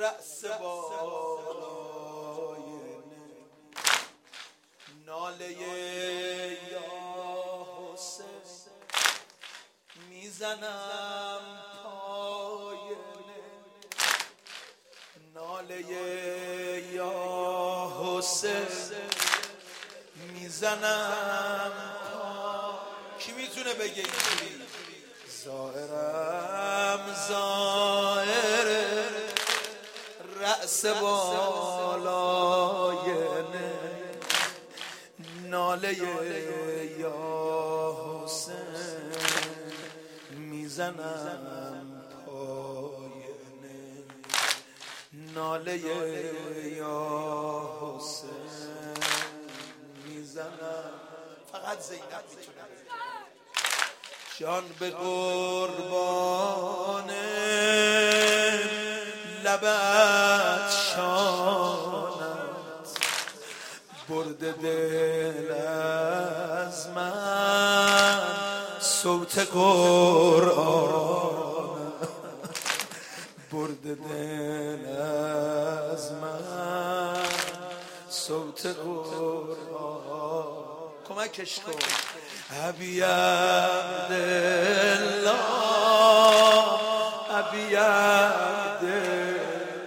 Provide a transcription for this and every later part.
رأس بالای ناله یا حسین میزنم پاینه ناله یا حسین میزنم کی میتونه بگه اینجوری؟ زائرم زائر رأس بالای ناله یا حسین میزنم پاینه ناله یا حسین میزنم. فقط زینب میتونه جان به قربان لبت شانت برده دل از من صوت قرآن برده دل از من صوت قرآن. کمکش کن. ابی عبدالله ابی عبدالله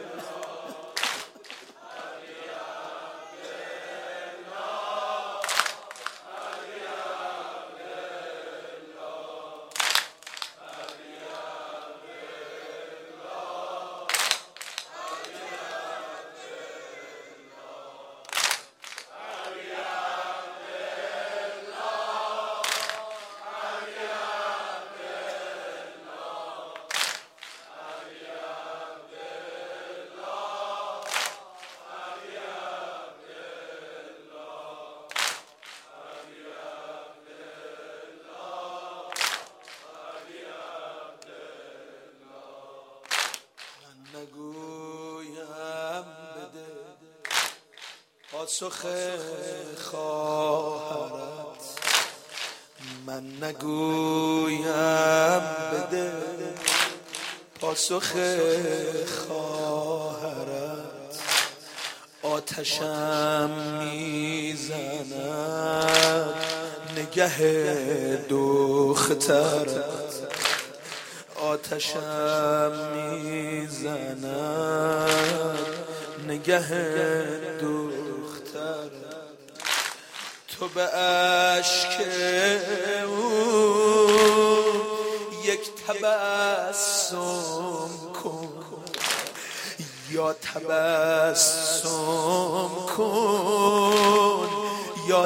نگویم بده پاسخ خواهرت من نگویم بده پاسخ خواهرت آتشم میزند نگه دخترت آتشم میزند نگه دخترت تو به اشک او یک تبسم کن یا تبسم کن یا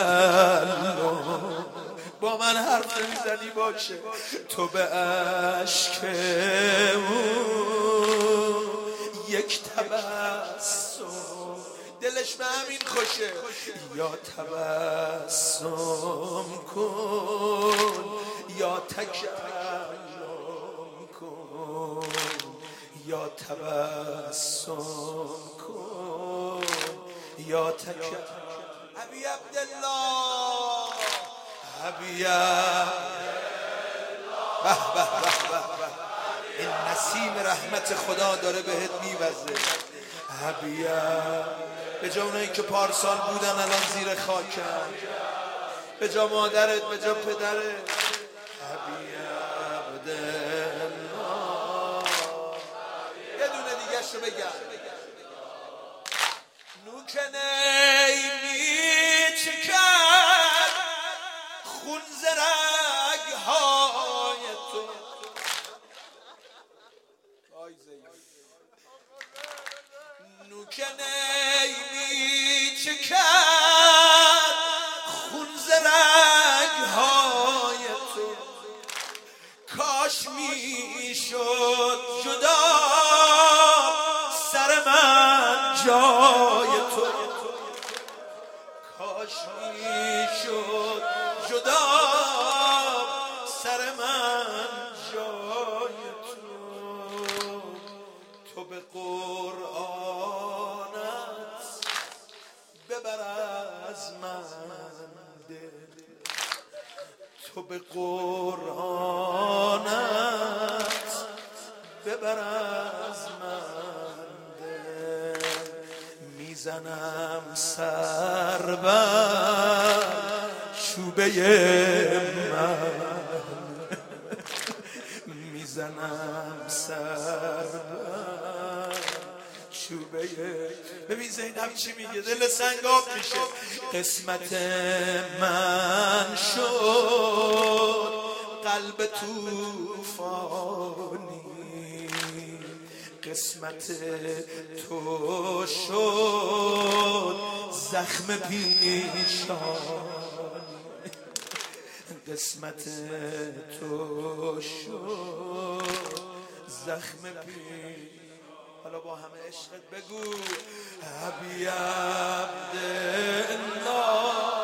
تکلم با من حرف میزنی باشه تو به اشک او یک تبسم دلش به همین خوشه یا تبسم کن یا تکلم کن یا تبسم کن یا تکلم. ابی عبدالله ابی به به به این نسیم رحمت خدا داره بهت میوزه. ابی به جا اونایی که پارسال بودن الان زیر خاکن، به جا مادرت، به جا پدرت. ابی عبدالله یه دونه دیگه شو بگم. نوک نیمی چکر خون زرگ های تو نوک نیمی چکر خون زرگ های تو کاش می شد جدا سر من جای تو کاش می شد جدا سر من جای تو تو به قرآنت ببر از من دل تو به قرآنت ببر از من میزنم سر بر چوبه من، میزنم سر بر چوبه. ببین زینب چی میگه، دل سنگاب میشه. قسمت من شد قلب توفانی، قسمت تو شد زخم پیشانی، قسمت تو شد زخم پیشانی. حالا با همه عشقت بگو حبی عبدالله